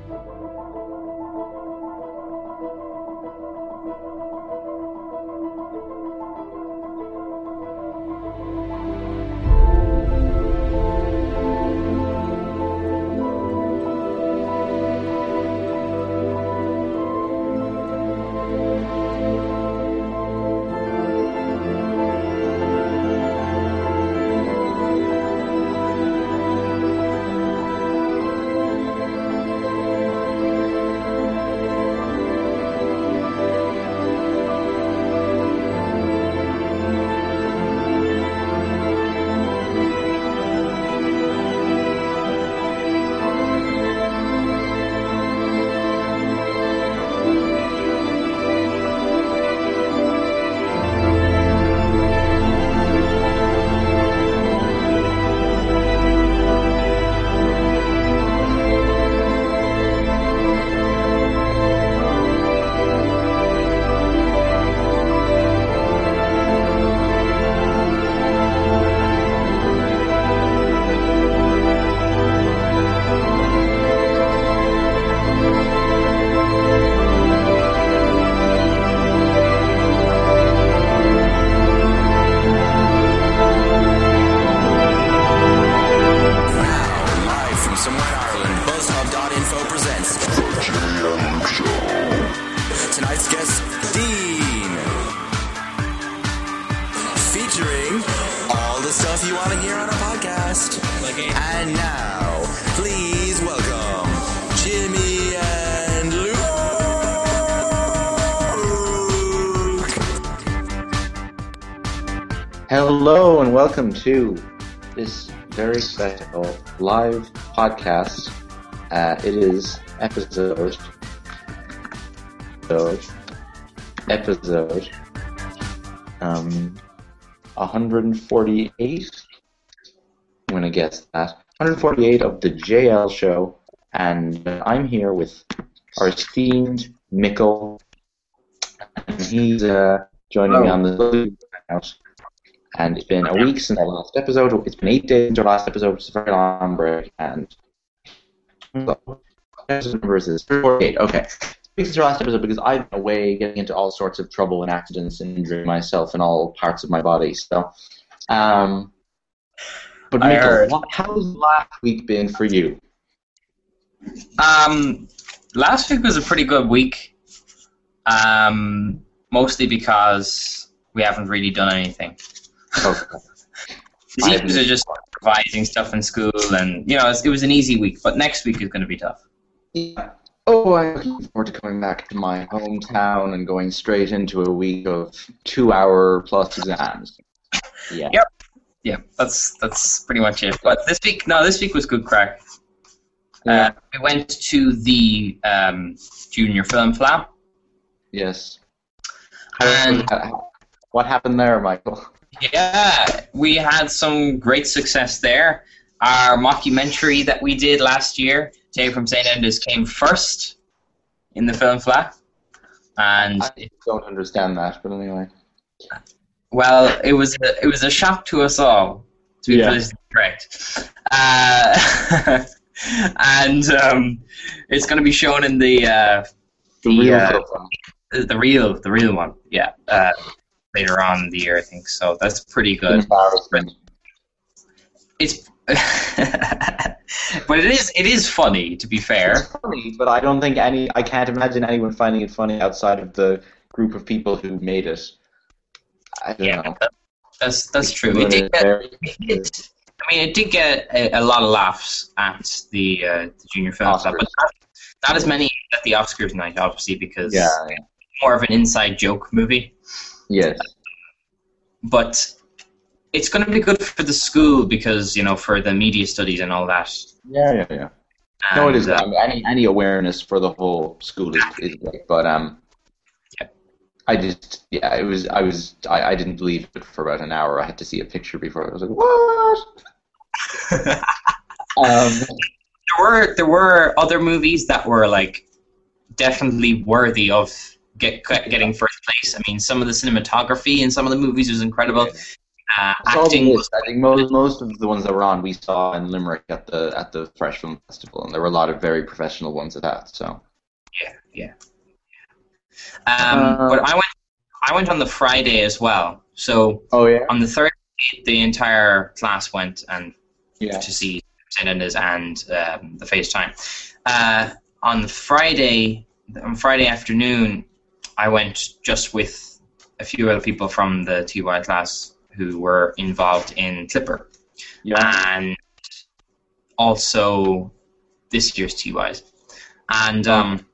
And now, please welcome Jimmy and Luke. Hello and welcome to this very special live podcast. It is episode 148. I'm going to guess that. 148 of the JL show, and I'm here with our esteemed Mikkel, and he's joining me on the house. And it's been a week since our last episode. It's been 8 days since our last episode, which is a very long break. And what number is this? 48. Okay. This is our last episode because I've been away getting into all sorts of trouble and accidents and injuring myself in all parts of my body. So, but Mikkel, how's last week been for you? Last week was a pretty good week. Mostly because we haven't really done anything. Okay. These are just revising stuff in school, and it was an easy week. But next week is going to be tough. Yeah. Oh, I'm looking forward to coming back to my hometown and going straight into a week of 2-hour-plus exams. Yeah. Yep. Yeah, that's pretty much it. But this week was good crack. Yeah. We went to the Junior Film Flap. Yes. And what happened there, Michael? Yeah, we had some great success there. Our mockumentary that we did last year, Jay from St. Enda's, came first in the Film Flap. And I don't understand that, but anyway. Well, it was a shock to us all, to be politically correct. And it's going to be shown in the real one, yeah, later on in the year, I think. So that's pretty good. It's, but it is funny, to be fair. It's funny, but I can't imagine anyone finding it funny outside of the group of people who made it. I don't know. That's true. It did get a lot of laughs at the Junior Film Club, but not as many at the Oscars night, obviously, because it's more of an inside joke movie. Yes. But it's going to be good for the school because, for the media studies and all that. Yeah. And, no, it is. Any awareness for the whole school is great, but I didn't believe it for about an hour. I had to see a picture before. I was like, what? There were other movies that were definitely worthy of getting first place. I mean, some of the cinematography in some of the movies was incredible. I saw the Acting was list. I think most of the ones that were on we saw in Limerick at the Fresh Film Festival, and there were a lot of very professional ones at that. So yeah. Uh, But I went on the Friday as well. So oh yeah, on the Thursday, the entire class went and yeah. to see St. Enda's and the FaceTime. On Friday afternoon, I went just with a few other people from the TY class who were involved in Clipper, and also this year's TYs. And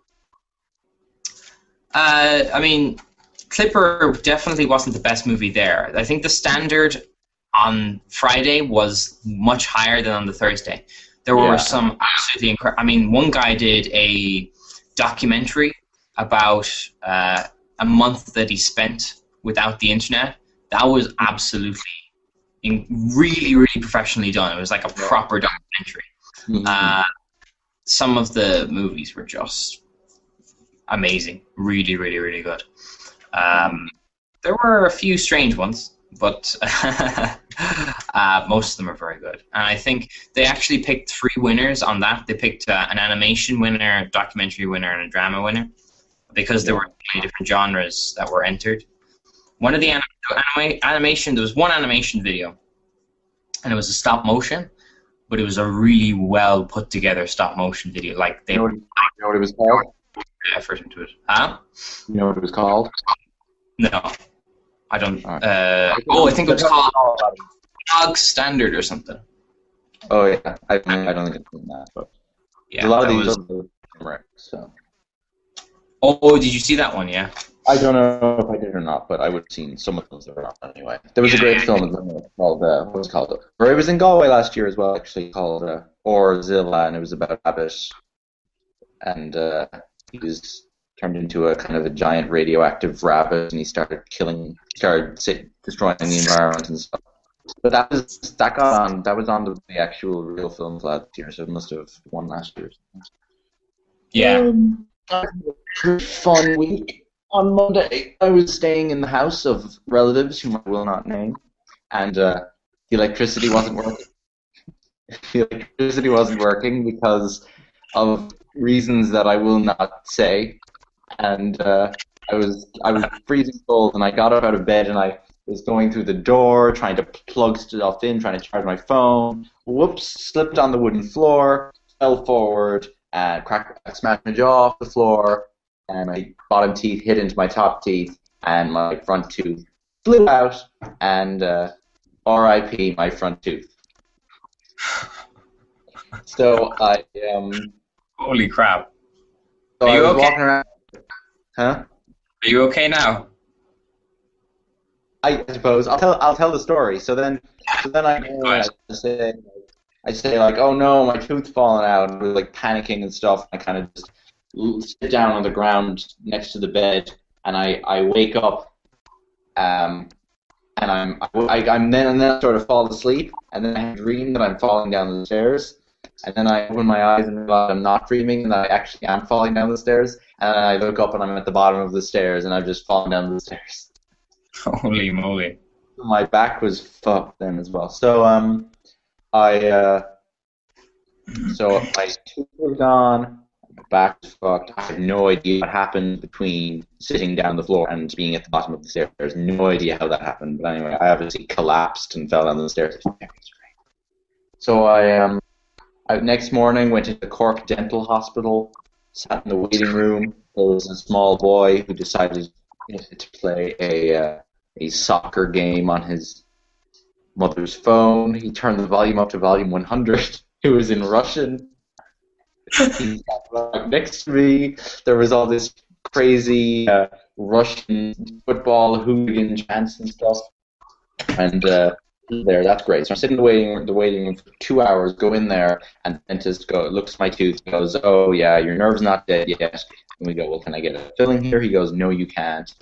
I mean, Clipper definitely wasn't the best movie there. I think the standard on Friday was much higher than on the Thursday. There were some absolutely incredible. I mean, one guy did a documentary about a month that he spent without the internet. That was absolutely really, really professionally done. It was like a proper documentary. Mm-hmm. Some of the movies were just amazing. Really, really, really good. There were a few strange ones, but most of them are very good. And I think they actually picked 3 winners on that. They picked an animation winner, a documentary winner, and a drama winner, because there were many different genres that were entered. One of the animation, there was one animation video, and it was a stop motion, but it was a really well put together stop motion video. Like they You know what it was called? effort into it. Huh? You know what it was called? No, I don't. Alright. I think it was called Dog Standard or something. Oh yeah, I don't think it's in that, but Yeah, a lot of that these was- are Limerick, so Oh, did you see that one? Yeah. I don't know if I did or not, but I would have seen some of those that were on anyway. There was a great film in Limerick called what was it called? Or it was in Galway last year as well, actually, called Orzilla, and it was about Rabbit, and he was turned into a kind of a giant radioactive rabbit, and he started destroying the environment and stuff. But that was on the actual real film last year, so it must have won last year. Yeah. Fun week. On Monday, I was staying in the house of relatives whom I will not name, and the electricity wasn't working. The electricity wasn't working because of reasons that I will not say, and I was freezing cold, and I got up out of bed, and I was going through the door, trying to plug stuff in, trying to charge my phone. Whoops! Slipped on the wooden floor, fell forward, and smashed my jaw off the floor, and my bottom teeth hit into my top teeth, and my front tooth flew out, and R.I.P. my front tooth. So I Holy crap. so Are I you was okay? walking around. Huh? Are you okay now? I suppose I'll tell the story. So then I go and I say like, oh no, my tooth's falling out, and we're like panicking and stuff. I kind of just sit down on the ground next to the bed, and I wake up, and then I sort of fall asleep, and then I dream that I'm falling down the stairs, and then I open my eyes and realize I'm not dreaming, and that I actually am falling down the stairs, and then I look up and I'm at the bottom of the stairs, and I've just fallen down the stairs. Holy moly. My back was fucked then as well. So my tooth was gone, my back was fucked. I had no idea what happened between sitting down the floor and being at the bottom of the stairs. No idea how that happened. But anyway, I obviously collapsed and fell down the stairs. So I next morning went to the Cork Dental Hospital, sat in the waiting room. There was a small boy who decided to play a soccer game on his mother's phone. He turned the volume up to volume 100. It was in Russian. He sat right next to me. There was all this crazy Russian football hooligan chants and stuff. And that's great. So I'm sitting in the waiting room for 2 hours, go in there, and the dentist looks at my tooth, goes, oh yeah, your nerve's not dead yet. And we go, well, can I get a filling here? He goes, no, you can't.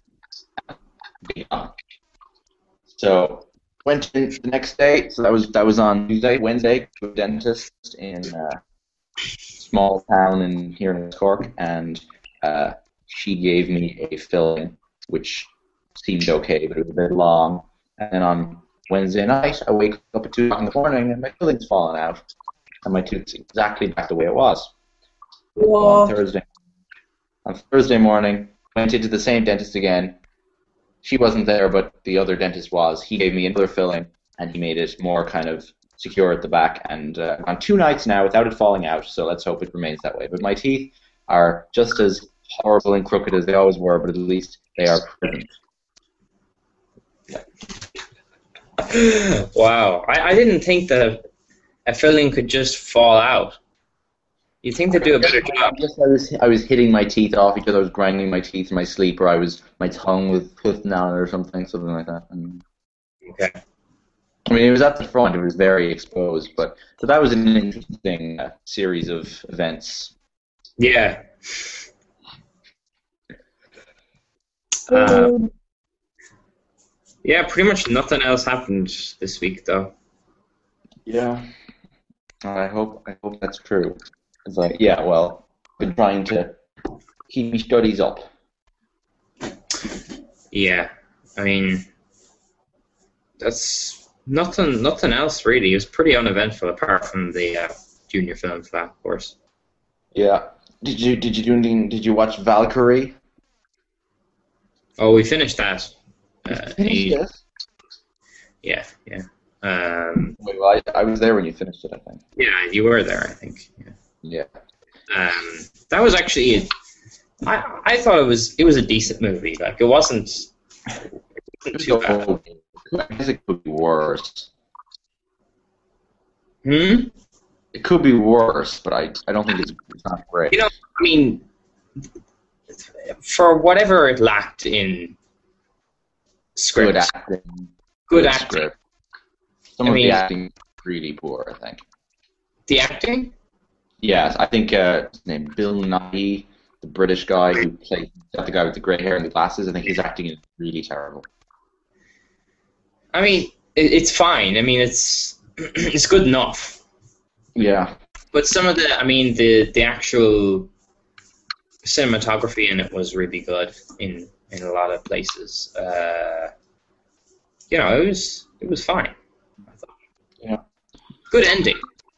So went in the next day. So that was on Tuesday, Wednesday, to a dentist in a small town here in Cork, and she gave me a filling, which seemed okay, but it was a bit long. And then on Wednesday night, I wake up at 2 o'clock in the morning and my filling's fallen out. And my tooth's exactly back the way it was. What? On Thursday morning, went into the same dentist again. She wasn't there, but the other dentist was. He gave me another filling, and he made it more kind of secure at the back. And on 2 nights now without it falling out, so let's hope it remains that way. But my teeth are just as horrible and crooked as they always were, but at least they are present. Wow. I didn't think that a filling could just fall out. You think they'd do a better job? I was hitting my teeth off each other. I was grinding my teeth in my sleep, or my tongue was putting on it or something like that. Okay. I mean, it was at the front. It was very exposed, but so that was an interesting series of events. Yeah. Yeah, pretty much nothing else happened this week, though. Yeah. I hope that's true. It's like, yeah, well, I've been trying to keep my studies up. Yeah, I mean, that's nothing else really. It was pretty uneventful apart from the junior film flat, of course. Yeah. Did you do anything? Did you watch Valkyrie? Oh, we finished that. Yes. Yeah. Wait, well, I was there when you finished it, I think. Yeah, you were there, I think. Yeah. That was actually. I thought it was a decent movie. Like it wasn't too bad. I guess it could be worse. It could be worse, but I don't think it's not great. You know, I mean, for whatever it lacked in script, good acting. Script. Some of the acting is really poor, I think. The acting? Yes, I think his name Bill Nighy, the British guy who played the guy with the grey hair and the glasses. I think his acting is really terrible. I mean, it's fine. I mean, it's good enough. Yeah. But some of the actual cinematography in it was really good in a lot of places. You know, it was fine, I thought. Yeah. Good ending.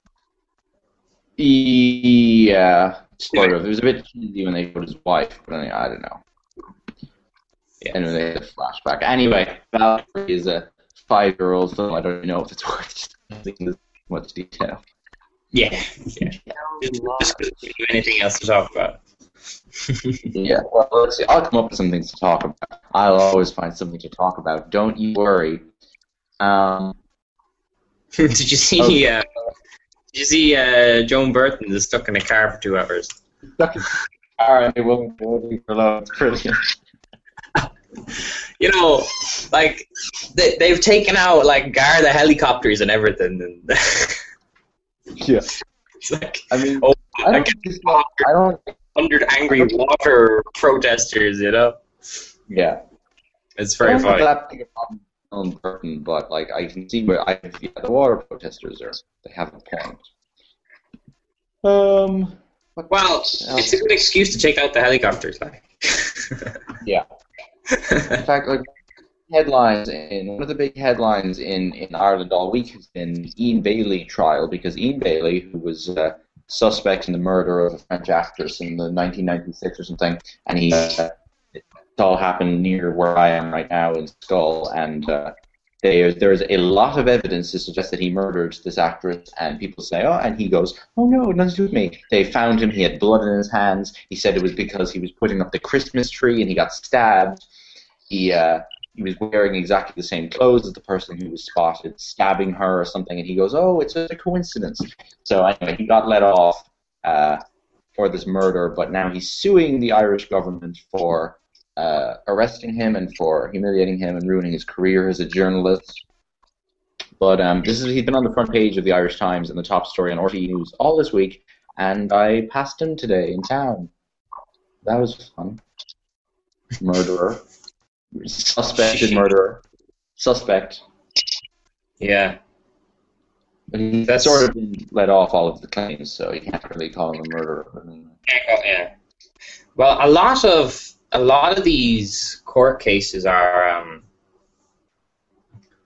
Yeah, sort of. It was a bit cheesy when they put his wife, but I don't know. Yeah. Anyway, they had a flashback. Anyway, Valkyrie is a 5-year-old film. I don't even know if it's worth discussing in much detail. Yeah. Just because we have anything else to talk about. Yeah, well, let's see. I'll come up with some things to talk about. I'll always find something to talk about. Don't you worry. Did you see? Did you see Joan Burton is stuck in a car for 2 hours? Stuck in a car and they won't leave her alone. It's brilliant. You know, like they've taken out like Garda helicopters and everything. And yeah. It's like, I mean, I don't 100 angry water protesters, you know? Yeah. It's very funny. That big a problem with Burton, but like I can see where the water protesters they have a point. Well, it's a good excuse to take out the helicopters, like. Yeah. In fact, like one of the big headlines in Ireland all week has been Ian Bailey trial, because Ian Bailey, who was suspect in the murder of a French actress in the 1996 or something, and it all happened near where I am right now in Skull, and there's a lot of evidence to suggest that he murdered this actress, and people say, oh, and he goes, oh no, nothing to do with me. They found him, he had blood in his hands, he said it was because he was putting up the Christmas tree and he got stabbed. He was wearing exactly the same clothes as the person who was spotted stabbing her or something, and he goes, oh, it's a coincidence. So anyway, he got let off for this murder, but now he's suing the Irish government for arresting him and for humiliating him and ruining his career as a journalist. But he's been on the front page of the Irish Times and the top story on RTE News all this week, and I passed him today in town. That was fun. Murderer. Suspected murderer. Suspect. Yeah. But he's sort of been let off all of the claims, so you can't really call him a murderer. Yeah. Well, a lot of these court cases are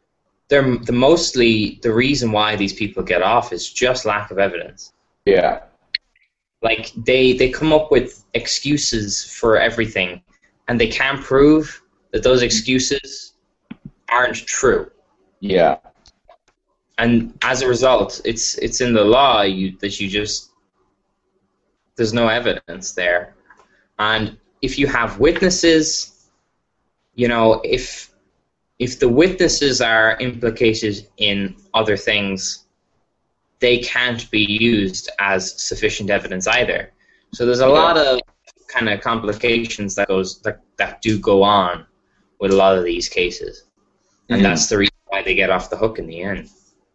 mostly the reason why these people get off is just lack of evidence. Yeah. Like they come up with excuses for everything, and they can't prove that those excuses aren't true. Yeah. And as a result, it's in the law that you just, there's no evidence there. And if you have witnesses, you know, if the witnesses are implicated in other things, they can't be used as sufficient evidence either. So there's a lot of kind of complications that do go on with a lot of these cases. And that's the reason why they get off the hook in the end.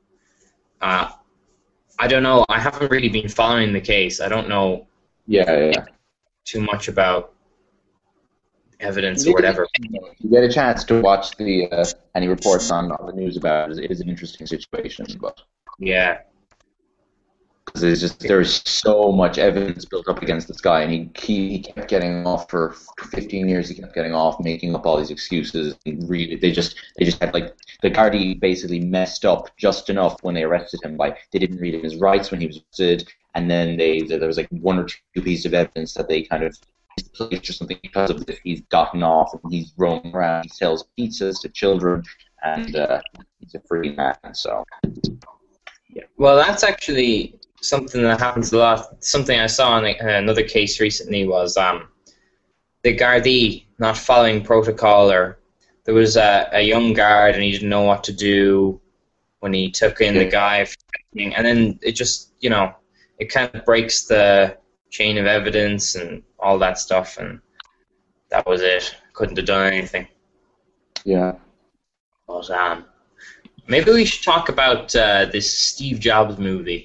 I don't know. I haven't really been following the case. I don't know too much about evidence or whatever. You get a chance to watch any reports on the news about it. It is an interesting situation, but yeah, because there's so much evidence built up against this guy, and he kept getting off for 15 years. He kept getting off, making up all these excuses. And really, they just had, like, the Gardaí basically messed up just enough when they arrested him. By they didn't read him his rights when he was arrested, and then there was like one or two pieces of evidence that they kind of misplaced or something. Because of this, he's gotten off and he's roaming around. He sells pizzas to children, and he's a free man. So yeah. Well, that's actually something that happens a lot. Something I saw in another case recently was the Gardaí not following protocol, or there was a young guard and he didn't know what to do when he took in the guy, and then it just, you know, it kind of breaks the chain of evidence and all that stuff, and that was it. Couldn't have done anything. Yeah. But maybe we should talk about this Steve Jobs movie.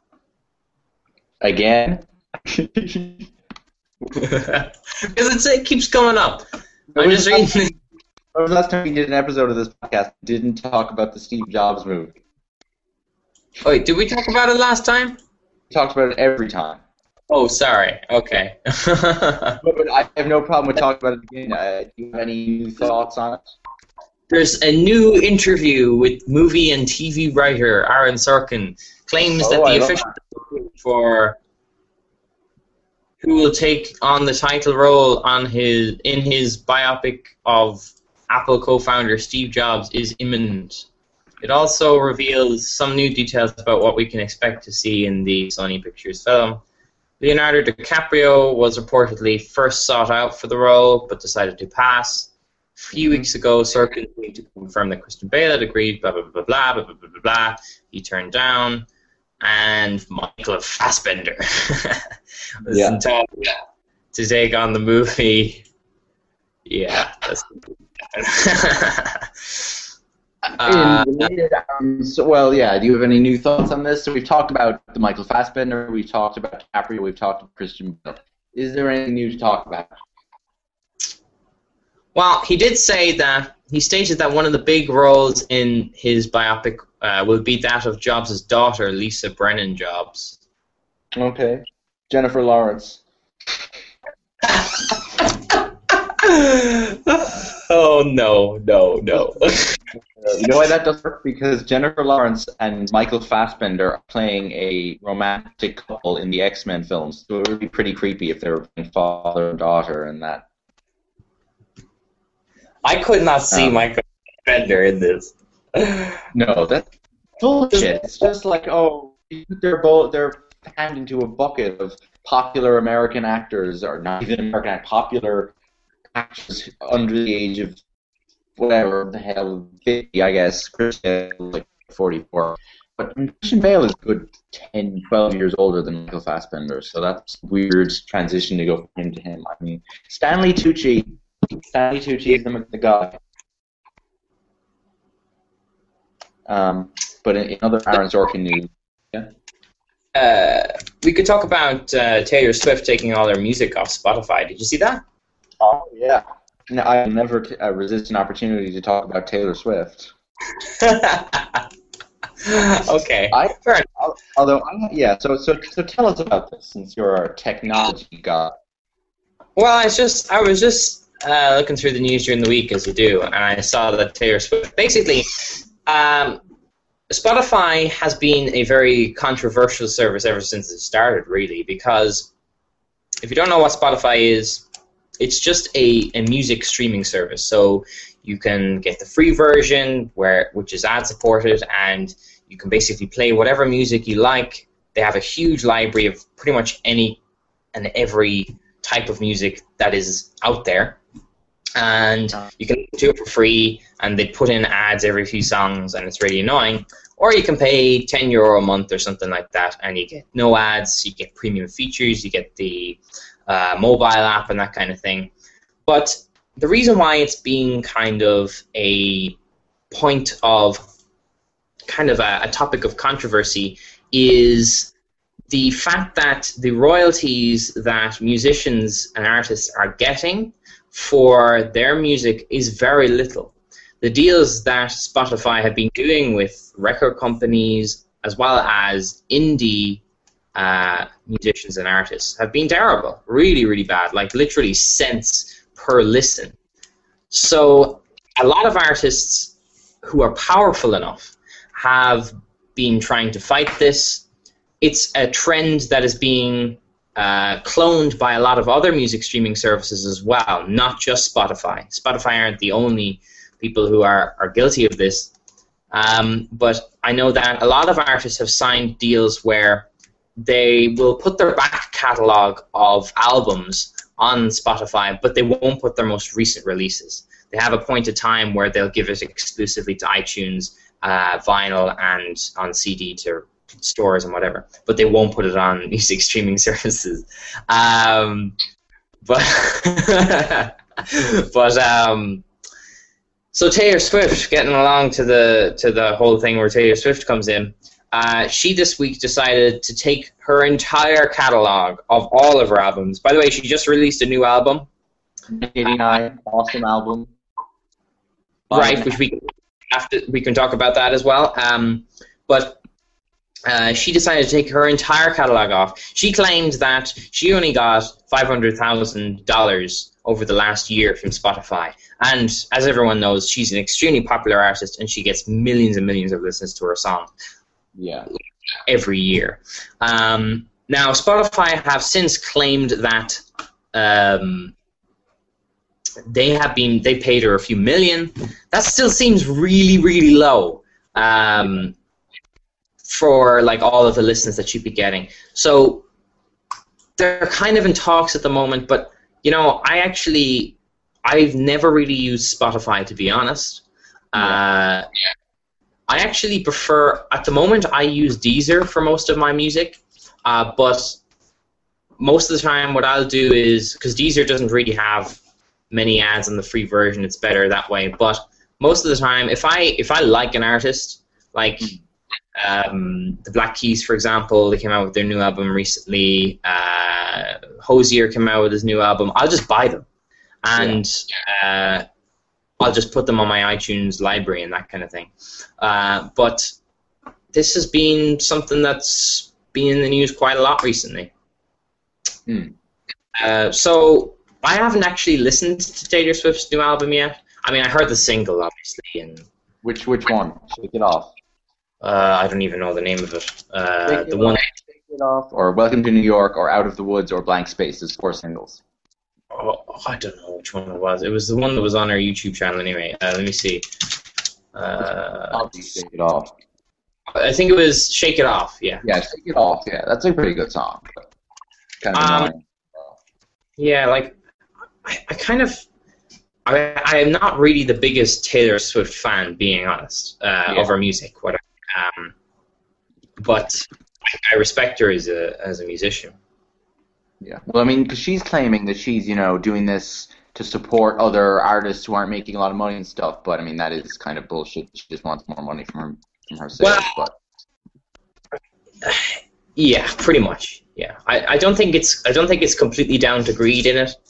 Again? Because it keeps coming up. I'm just reading. When was the last time we did an episode of this podcast didn't talk about the Steve Jobs movie? Wait, did we talk about it last time? We talked about it every time. Oh, sorry. Okay. But I have no problem with talking about it again. Do you have any new thoughts on it? There's a new interview with movie and TV writer Aaron Sorkin. Claims that the official for who will take on the title role in his biopic of Apple co-founder Steve Jobs is imminent. It also reveals some new details about what we can expect to see in the Sony Pictures film. Leonardo DiCaprio was reportedly first sought out for the role, but decided to pass. A few weeks ago, Sorkin came to confirm that Christian Bale had agreed, blah, blah, blah, blah, blah, blah, blah, blah, blah. He turned down. And Michael Fassbender was in talk to take on the movie. Yeah, that's well, yeah. Do you have any new thoughts on this? So we've talked about the Michael Fassbender, we've talked about DiCaprio, we've talked about Christian Bale. Is there anything new to talk about? Well, he stated that one of the big roles in his biopic will be that of Jobs' daughter, Lisa Brennan Jobs. Okay. Jennifer Lawrence. Oh, no. You know why that does work? Because Jennifer Lawrence and Michael Fassbender are playing a romantic couple in the X-Men films. So it would be pretty creepy if they were playing father and daughter in that. I could not see Michael Fassbender in this. No, that's bullshit. It's just like, they're panned into a bucket of popular American actors, or not even American, popular actors under the age of whatever the hell, 50, I guess. Christian Bale is like 44. But Christian Bale is a good 10, 12 years older than Michael Fassbender, so that's a weird transition to go from him to him. I mean, Stanley Tucci is the guy. But in other Aaron Sorkin news, we could talk about Taylor Swift taking all her music off Spotify. Did you see that? Oh, yeah. No, I never resist an opportunity to talk about Taylor Swift. Okay. So tell us about this, since you're a technology guy. Well, I was just looking through the news during the week, as you do, and I saw that Taylor Swift, basically, Um, Spotify has been a very controversial service ever since it started, really, because if you don't know what Spotify is, it's just a music streaming service. So you can get the free version, which is ad-supported, and you can basically play whatever music you like. They have a huge library of pretty much any and every type of music that is out there. And you can do it for free, and they put in ads every few songs, and it's really annoying. Or you can pay €10 a month or something like that, and you get no ads, you get premium features, you get the mobile app and that kind of thing. But the reason why it's being kind of a point of kind of a topic of controversy is the fact that the royalties that musicians and artists are getting for their music is very little. The deals that Spotify have been doing with record companies as well as indie musicians and artists have been terrible, really, really bad, like literally cents per listen. So a lot of artists who are powerful enough have been trying to fight this. It's a trend that is being cloned by a lot of other music streaming services as well, not just Spotify. Spotify aren't the only people who are guilty of this. But I know that a lot of artists have signed deals where they will put their back catalog of albums on Spotify, but they won't put their most recent releases. They have a point of time where they'll give it exclusively to iTunes, vinyl, and on CD to stores and whatever, but they won't put it on music streaming services. So Taylor Swift, getting along to the whole thing where Taylor Swift comes in, she this week decided to take her entire catalog of all of her albums. By the way, she just released a new album. 89, awesome album. Right, which we can talk about that as well. But she decided to take her entire catalog off. She claimed that she only got $500,000 over the last year from Spotify. And as everyone knows, she's an extremely popular artist, and she gets millions and millions of listens to her song. Yeah. Every year. Now, Spotify have since claimed that they paid her a few million. That still seems really, really low. For like all of the listens that she'd be getting. So they're kind of in talks at the moment, but you know, I've never really used Spotify, to be honest. I actually prefer, at the moment, I use Deezer for most of my music, but most of the time what I'll do is, because Deezer doesn't really have many ads on the free version, it's better that way, but most of the time, if I like an artist, like the Black Keys, for example, they came out with their new album recently. Hozier came out with his new album. I'll just buy them, and I'll just put them on my iTunes library and that kind of thing. But this has been something that's been in the news quite a lot recently. So I haven't actually listened to Taylor Swift's new album yet. I mean, I heard the single, obviously. And Which one? Shake It Off. I don't even know the name of it. Shake It Off, or Welcome to New York, or Out of the Woods, or Blank Spaces, 4 singles. Oh, I don't know which one it was. It was the one that was on our YouTube channel anyway. Let me see. Shake It Off. I think it was Shake It Off, yeah. Yeah, Shake It Off, yeah. That's a pretty good song. But kind of annoying. Yeah, like, I am not really the biggest Taylor Swift fan, being honest, of her music, whatever. But I respect her as a musician. Yeah. Well, I mean, because she's claiming that she's, doing this to support other artists who aren't making a lot of money and stuff. But I mean, that is kind of bullshit. She just wants more money from her sales. Yeah, pretty much. Yeah, I don't think it's completely down to greed in it.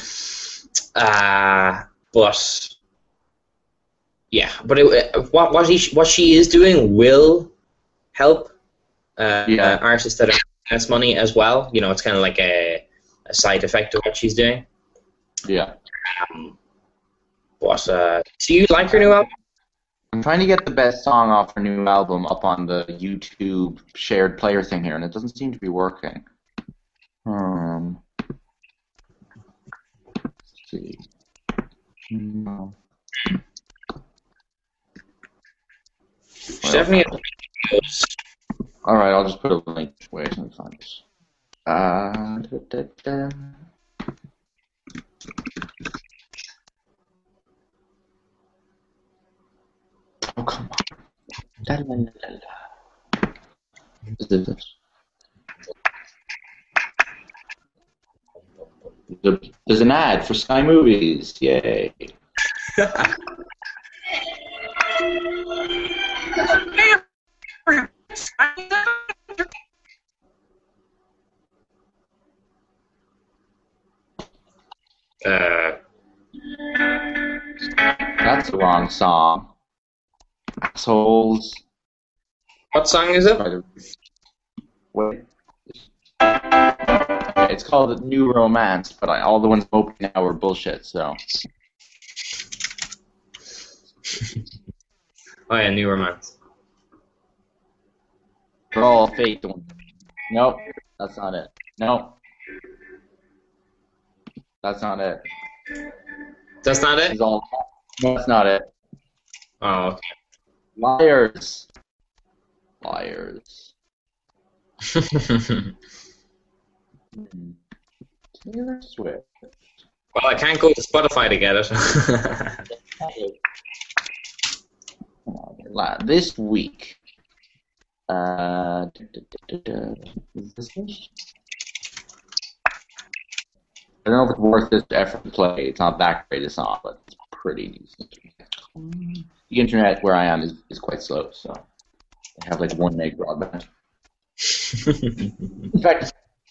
But yeah, but what she is doing will help artists that are less money as well. It's kind of like a side effect of what she's doing. Yeah. But do you like her new album? I'm trying to get the best song off her new album up on the YouTube shared player thing here, and it doesn't seem to be working. Let's see. No. Definitely. All right, I'll just put a link. Wait, let me find this. Da. Oh, come on. La, la, la, la, la. Is this? There's an ad for Sky Movies. Yay. That's the wrong song. Assholes. What song is it? Wait. Yeah, it's called New Romance, but all the ones open now are bullshit, so. Oh yeah, New Romance. They're all fake. Nope, that's not it. Nope. That's not it. That's not it? It's all... No, that's not it. Oh, okay. Liars. Liars. Taylor Swift. Well, I can't go to Spotify to get it. This week. Is this it? I don't know if it's worth this effort to play. It's not that great a song, but it's pretty decent. The internet where I am is quite slow, so I have like 1 meg broadband. In fact,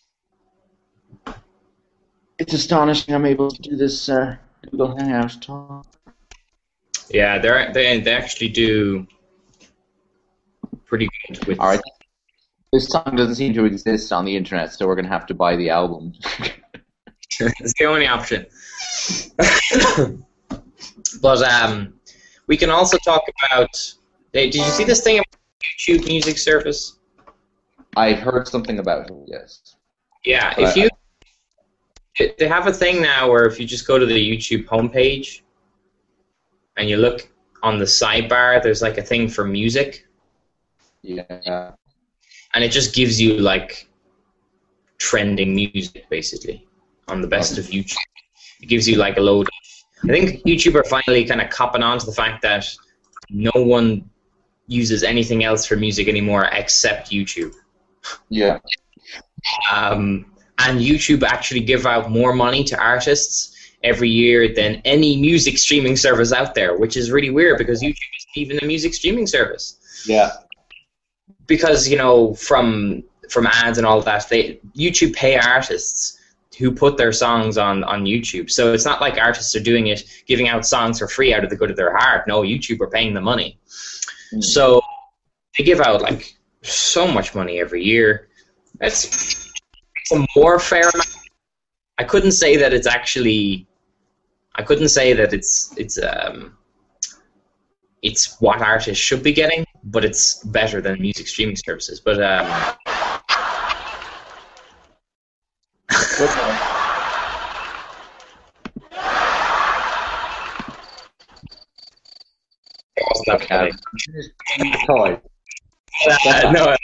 it's astonishing I'm able to do this Google Hangout talk. Yeah, they actually do pretty good with. All right, this song doesn't seem to exist on the internet, so we're gonna have to buy the album. It's the only option. But we can also talk about. Did you see this thing about YouTube Music Service? I heard something about it. Yes. Yeah, if you. They have a thing now where if you just go to the YouTube homepage and you look on the sidebar, there's like a thing for music. Yeah. And it just gives you like trending music basically on the best of YouTube. It gives you like a load. I think YouTube are finally kind of copping on to the fact that no one uses anything else for music anymore except YouTube. Yeah. And YouTube actually give out more money to artists every year than any music streaming service out there, which is really weird because YouTube isn't even a music streaming service. Yeah. Because, you know, from ads and all that, YouTube pay artists who put their songs on YouTube. So it's not like artists are doing it, giving out songs for free out of the good of their heart. No, YouTube are paying the money. So they give out like so much money every year. It's a more fair amount. I couldn't say that it's actually. I couldn't say that it's what artists should be getting, but it's better than music streaming services. But it wasn't that funny. No.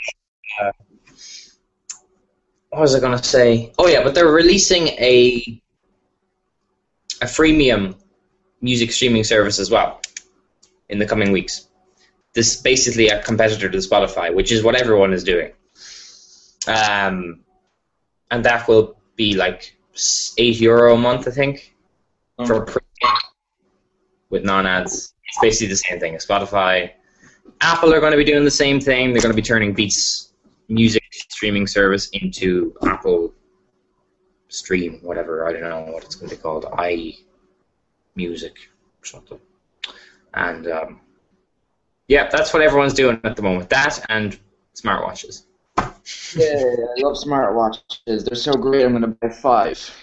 What was I going to say? Oh yeah, but they're releasing a freemium music streaming service as well in the coming weeks. This is basically a competitor to Spotify, which is what everyone is doing. And that will be like €8 a month, I think, for premium with non-ads. It's basically the same thing as Spotify. Apple are going to be doing the same thing. They're going to be turning Beats music streaming service into Apple Stream, whatever. I don't know what it's going to be called. iMusic or something. And yeah, that's what everyone's doing at the moment. That and smartwatches. Yeah, I love smartwatches. They're so great. I'm going to buy 5.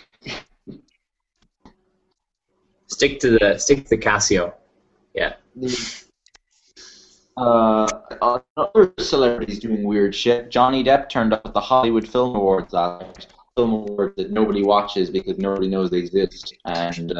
Stick to the Casio. Yeah. Other celebrities doing weird shit. Johnny Depp turned up at the Hollywood Film Awards last night. Film awards that nobody watches because nobody knows they exist, and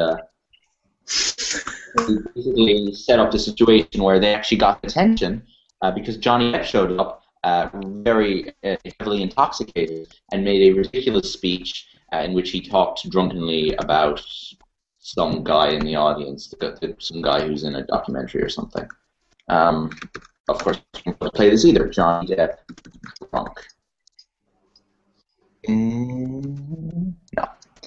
they basically set up the situation where they actually got attention because Johnny Depp showed up very heavily intoxicated and made a ridiculous speech in which he talked drunkenly about some guy in the audience, some guy who's in a documentary or something. Of course, I'm not going to play this either. Johnny Depp, drunk. No.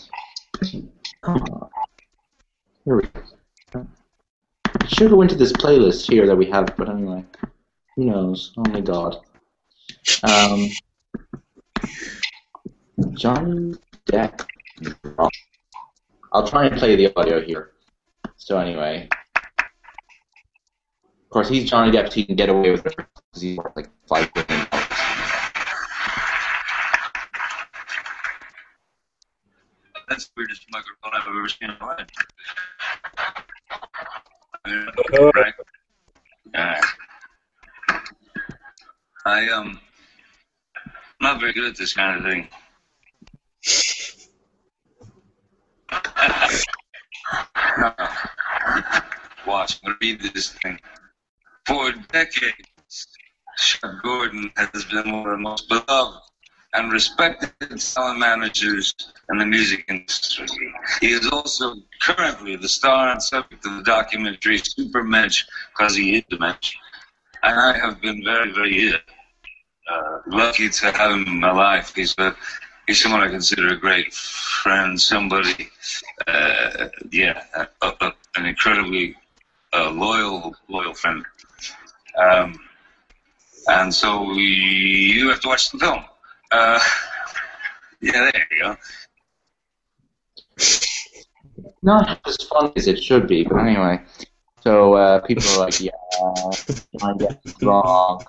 Here we go. I should go into this playlist here that we have, but anyway, who knows? Oh my god. Johnny Depp. I'll try and play the audio here. So anyway, of course, he's Johnny Depp, so he can get away with it because he's worth like $5 billion. That's the weirdest microphone I've ever seen in my life. I'm not very good at this kind of thing. Watch, I'm going to read this thing. For decades, Shep Gordon has been one of the most beloved and respected talent managers in the music industry. He is also currently the star and subject of the documentary Super Mensch, because he is a mensch. And I have been very, very lucky to have him in my life. He's someone I consider a great friend, somebody, an incredibly loyal friend. And so you have to watch the film. Yeah, there you go. Not as fun as it should be, but anyway. So people are like, yeah, I get drunk.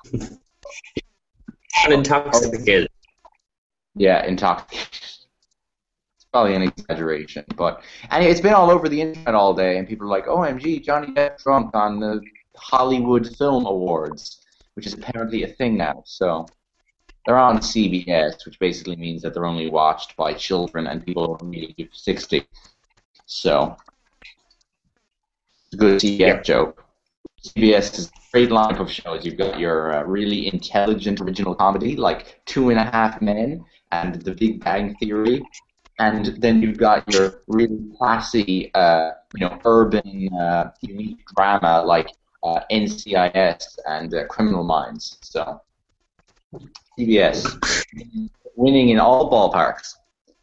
Intoxicated. Yeah, intoxicated. It's probably an exaggeration, but anyway, it's been all over the internet all day, and people are like, OMG, Johnny Depp drunk on the Hollywood Film Awards, which is apparently a thing now, so they're on CBS, which basically means that they're only watched by children and people over the age of 60. So, it's a good CBS joke. CBS is a great lineup of shows. You've got your really intelligent original comedy, like 2.5 Men and The Big Bang Theory, and then you've got your really classy, urban, unique drama like NCIS and Criminal Minds. So, CBS winning in all ballparks.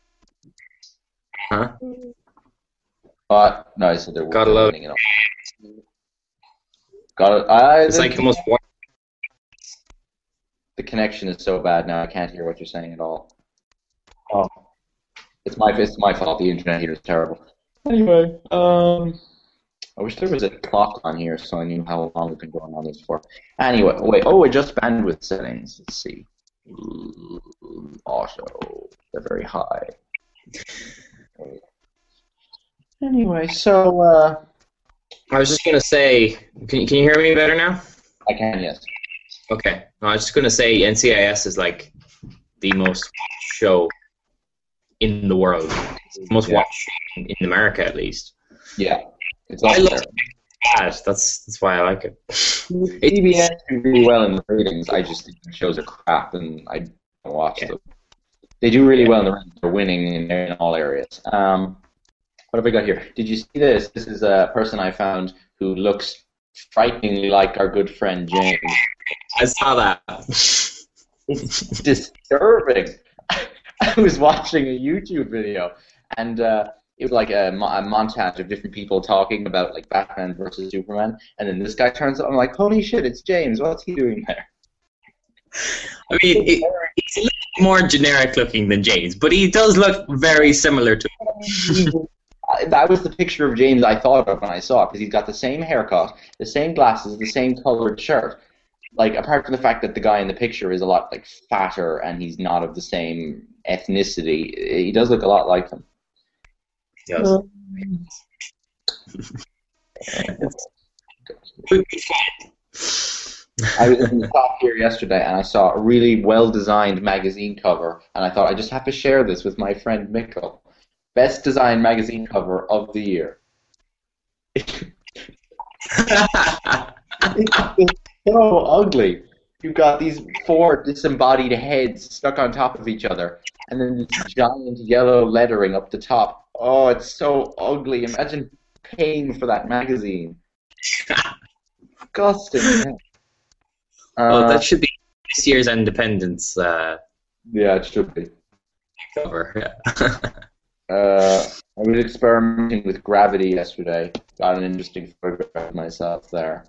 Huh? But no, I said they're Gotta love winning in all. Got it. It's like almost one. The connection is so bad now. I can't hear what you're saying at all. Oh, it's my fault. The internet here is terrible. Anyway, I wish there was a clock on here so I knew how long we've been going on this for. Anyway, wait. Oh, adjust bandwidth settings. Let's see. Auto. They're very high. Anyway, so I was just gonna say, can you hear me better now? I can, yes. Okay. No, I was just gonna say NCIS is like the most watched show in the world. It's the most watched in America, at least. Yeah. It's I love there. it. That's why I like it. CBS do really well in the ratings. I just think the shows are crap, and I don't watch them. They do really well in the ratings. They're winning in all areas. What have we got here? Did you see this? This is a person I found who looks frighteningly like our good friend James. I saw that. It's disturbing. I was watching a YouTube video, and it was like a montage of different people talking about like Batman versus Superman, and then this guy turns up. I'm like, holy shit, it's James. What's he doing there? I mean, he's a little more generic looking than James, but he does look very similar to him. That was the picture of James I thought of when I saw it, because he's got the same haircut, the same glasses, the same colored shirt. Like, apart from the fact that the guy in the picture is a lot like fatter and he's not of the same ethnicity, he does look a lot like him. Yes. I was in the shop here yesterday, and I saw a really well-designed magazine cover, and I thought I just have to share this with my friend Mikkel. Best designed magazine cover of the year. It's so ugly. You've got these 4 disembodied heads stuck on top of each other, and then this giant yellow lettering up the top. Oh, it's so ugly. Imagine paying for that magazine. Disgusting. Well, that should be this year's Independence Yeah, it should be. cover. Yeah. I was experimenting with gravity yesterday. Got an interesting photograph of myself there.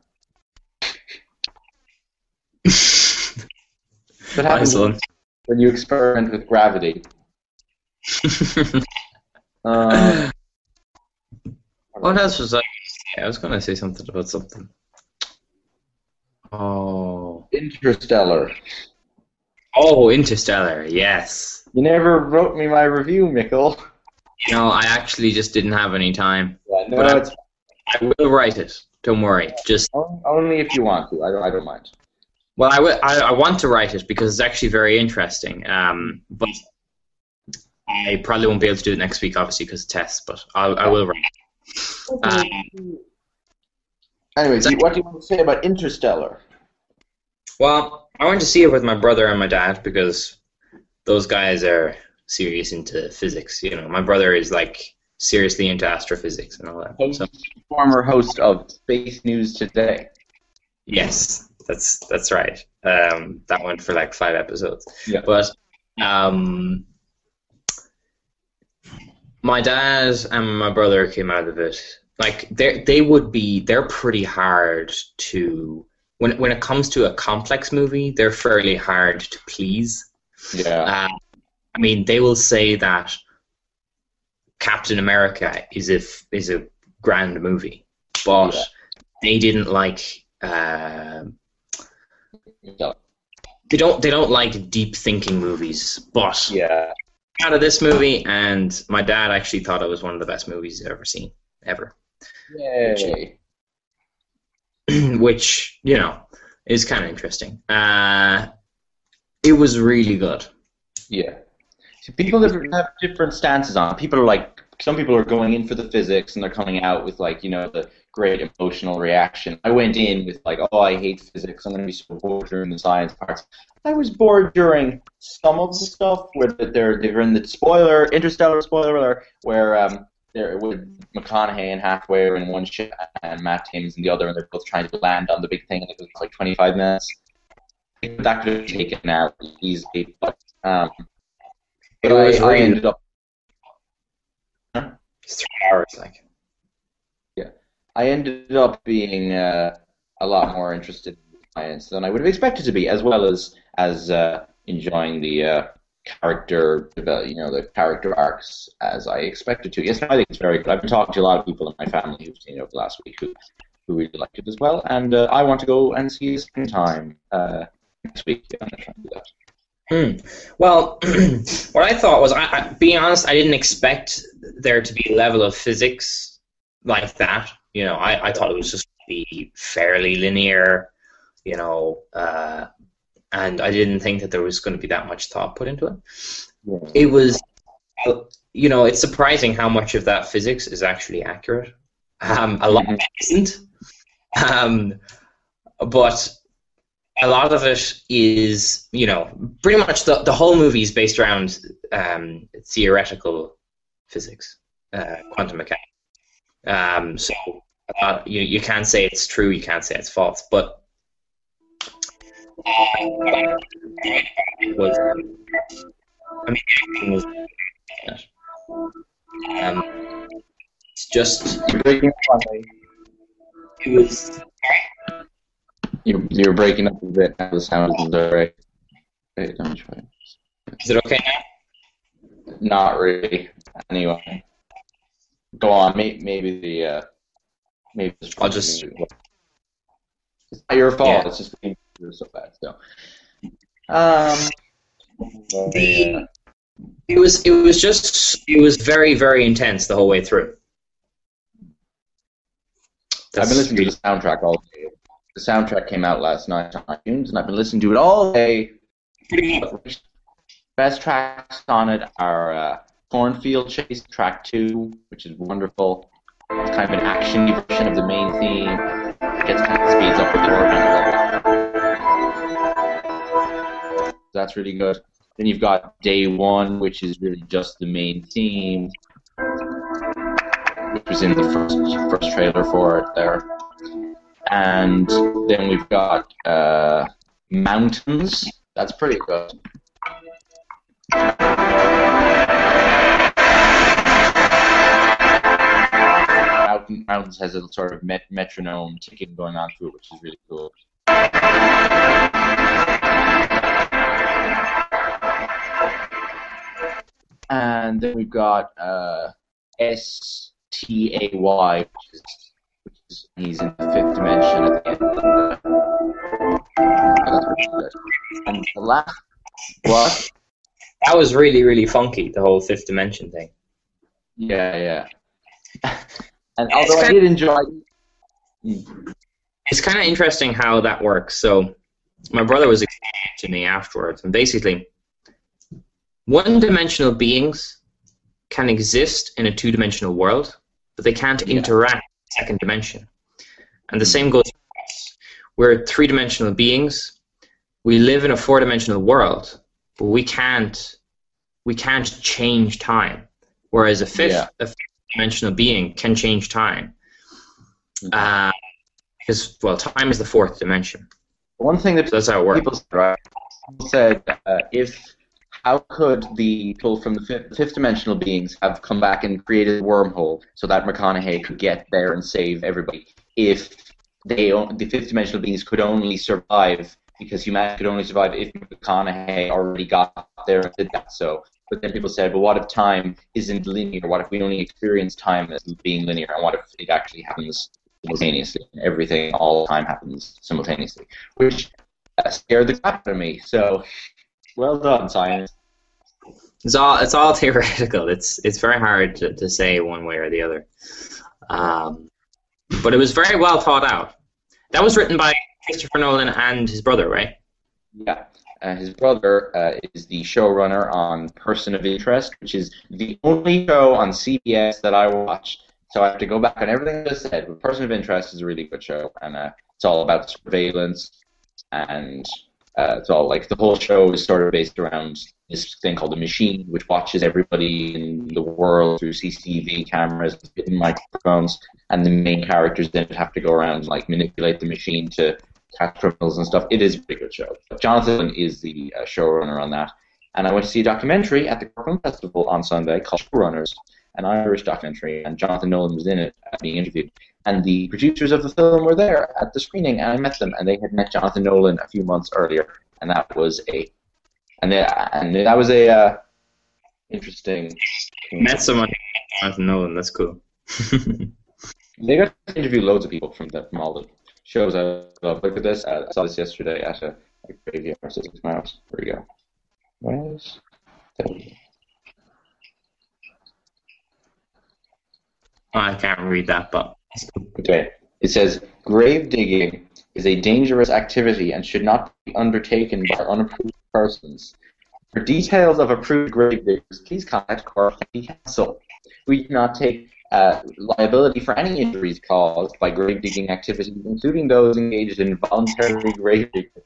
What happens Nice one. when you experiment with gravity? What else was I going to say? I was going to say something about something. Oh, Interstellar. Interstellar. Yes. You never wrote me my review, Mikkel. I actually just didn't have any time. Yeah, no, But it's I will write it. Don't worry. Just only if you want to. I don't mind. well, I want to write it because it's actually very interesting. But I probably won't be able to do it next week, obviously, because of tests. But I will write it. Anyways, what do you want to say about Interstellar? Well, I went to see it with my brother and my dad because those guys are serious into physics. My brother is like seriously into astrophysics and all that. So, Former host of Space News Today. yes, that's right. That went for like 5 episodes. Yeah. But my dad and my brother came out of it. Like they're pretty hard to when it comes to a complex movie, they're fairly hard to please. Yeah. I mean, they will say that Captain America is a grand movie, but they didn't like. Yeah. They don't like deep thinking movies, but Yeah. out of this movie, and my dad actually thought it was one of the best movies he's ever seen, ever. Yay. Which, is kind of interesting. It was really good. Yeah. So people have different stances on it. People are like, some people are going in for the physics and they're coming out with like, the great emotional reaction. I went in with like, oh, I hate physics. I'm going to be so bored during the science parts. I was bored during some of the stuff where they're in the Interstellar spoiler alert, where they're with McConaughey and Hathaway are in one ship and Matt Damon's in the other, and they're both trying to land on the big thing, and it goes like 25 minutes. That could have taken an hour easily, but I ended up. It's 3 hours, like. I ended up being a lot more interested in science than I would have expected to be, as well as enjoying the character, the character arcs as I expected to. Yes, I think it's very good. I've been talking to a lot of people in my family who've seen it over the last week who really liked it as well, and I want to go and see it a second time next week. I'm going to try and do that. Well, what I thought was, being honest, I didn't expect there to be a level of physics like that. I thought it was just be fairly linear, and I didn't think that there was going to be that much thought put into it. Yeah. It was, it's surprising how much of that physics is actually accurate. A lot of it isn't, but a lot of it is, pretty much the whole movie is based around theoretical physics, quantum mechanics. So you can't say it's true, you can't say it's false, but everything was it's just You're breaking up on me. it was You're breaking up a bit. The sound isn't great. Wait, let me try. is it okay now? Not really. Anyway, go on. Maybe the maybe. I'll just- It's not your fault. Yeah. It's just being so bad. So. It was very, very intense the whole way through. I've been listening to the soundtrack all day. The soundtrack came out last night on iTunes, and I've been listening to it all day. Best tracks on it are Cornfield Chase, track 2, which is wonderful. It's kind of an action-y version of the main theme. It gets kind of speeds up with the organ. That's really good. Then you've got Day 1, which is really just the main theme, which was in the first trailer for it there. And then we've got Mountains. That's pretty good. Mountains has a sort of metronome ticking going on through it, which is really cool. And then we've got S-T-A-Y, which is he's in the 5th dimension at the end of the... And the last... What? That was really, really funky, the whole 5th dimension thing. Yeah. And although I did enjoy... It's kind of interesting how that works. So my brother was explaining it to me afterwards, and basically, one-dimensional beings can exist in a two-dimensional world, but they can't interact in the second dimension. And the same goes for us. We're three-dimensional beings. We live in a four-dimensional world, but we can't change time. Whereas a fifth-dimensional being can change time. Because, well, time is the fourth dimension. One thing that so that's how it works. People said, how could the people from the fifth dimensional beings have come back and created a wormhole so that McConaughey could get there and save everybody if the fifth dimensional beings could only survive because humanity could only survive if McConaughey already got there and did that. So, but then people said, but what if time isn't linear? What if we only experience time as being linear? And what if it actually happens simultaneously? Everything, all the time happens simultaneously, which scared the crap out of me. So, well done, science. It's all theoretical. It's very hard to say one way or the other. But it was very well thought out. That was written by Christopher Nolan and his brother, right? Yeah. His brother is the showrunner on Person of Interest, which is the only show on CBS that I watched. So I have to go back on everything I said. But Person of Interest is a really good show, and it's all about surveillance, and it's all like the whole show is sort of based around this thing called the Machine, which watches everybody in the world through CCTV cameras with hidden microphones, and the main characters then have to go around and like manipulate the machine to catch criminals and stuff. It is a pretty good show. But Jonathan is the showrunner on that, and I went to see a documentary at the Cork Film Festival on Sunday called Showrunners, an Irish documentary, and Jonathan Nolan was in it being interviewed. And the producers of the film were there at the screening, and I met them, and they had met Jonathan Nolan a few months earlier, and that was interesting. Met someone who met Jonathan Nolan. That's cool. They got to interview loads of people from all the shows I love. Look at this. I saw this yesterday at a graveyard. Mouse. There we go. I can't read that, but okay. It says, grave digging is a dangerous activity and should not be undertaken by unapproved persons. For details of approved grave diggers, please contact Cork County Council. We do not take liability for any injuries caused by grave digging activities, including those engaged in voluntary grave digging.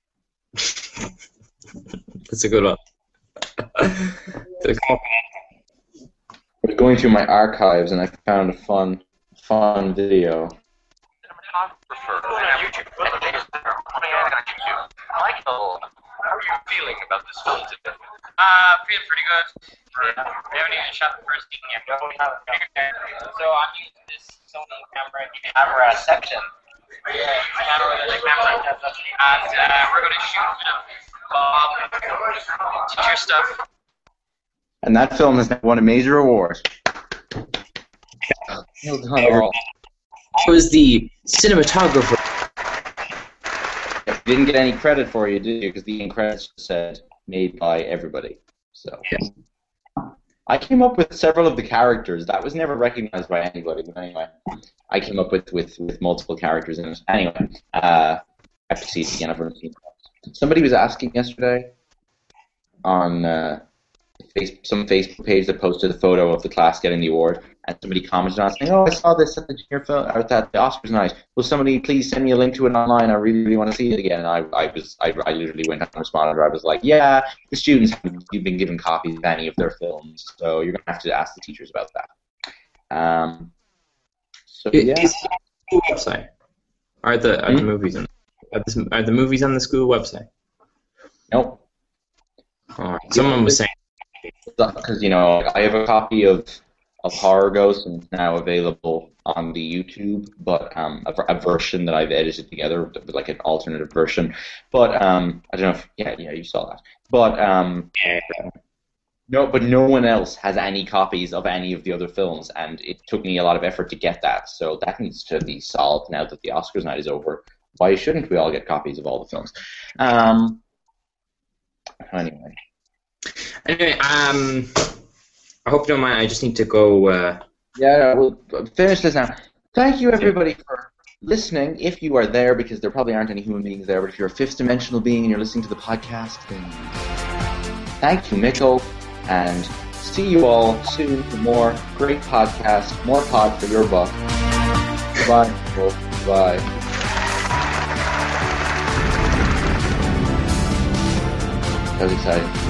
That's a good one. I was going through my archives and I found a fun video. Michael, how are you feeling about this film today? Feeling pretty good. We haven't even shot the first scene yet. No, we haven't. So I'm using this Sony camera here. Camera section. Yeah, camera, and we're going to shoot teacher stuff. And that film has won a major award. Well done, all. I was the cinematographer. Didn't get any credit for you, did you? Because the end credits said made by everybody. So. Yeah. I came up with several of the characters. That was never recognized by anybody, but anyway. I came up with multiple characters in it. Anyway, I have to see it again. I've never seen it. Somebody was asking yesterday on some Facebook page that posted a photo of the class getting the award, and somebody commented on it saying, "Oh, I saw this at the junior film or at the Oscars night. Will somebody please send me a link to it online? I really, really want to see it again." And I literally went and responded. I was like, "Yeah, the students haven't been given copies of any of their films, so you're gonna have to ask the teachers about that." So yeah. Is it on the school website? Are the movies are the movies on the school website? Nope. Oh, someone was saying. Because I have a copy of Horror Ghost, and it's now available on the YouTube, but a version that I've edited together, like an alternative version. But I don't know if you saw that. But no one else has any copies of any of the other films, and it took me a lot of effort to get that. So that needs to be solved now that the Oscars night is over. Why shouldn't we all get copies of all the films? Anyway. Anyway, I hope you don't mind. I just need to go. Yeah, we'll finish this now. Thank you, everybody, for listening. If you are there, because there probably aren't any human beings there, but if you're a fifth-dimensional being and you're listening to the podcast, then thank you, Mikkel, and see you all soon for more great podcasts, more pod for your buck. Goodbye, Mikkel. Bye. That was exciting.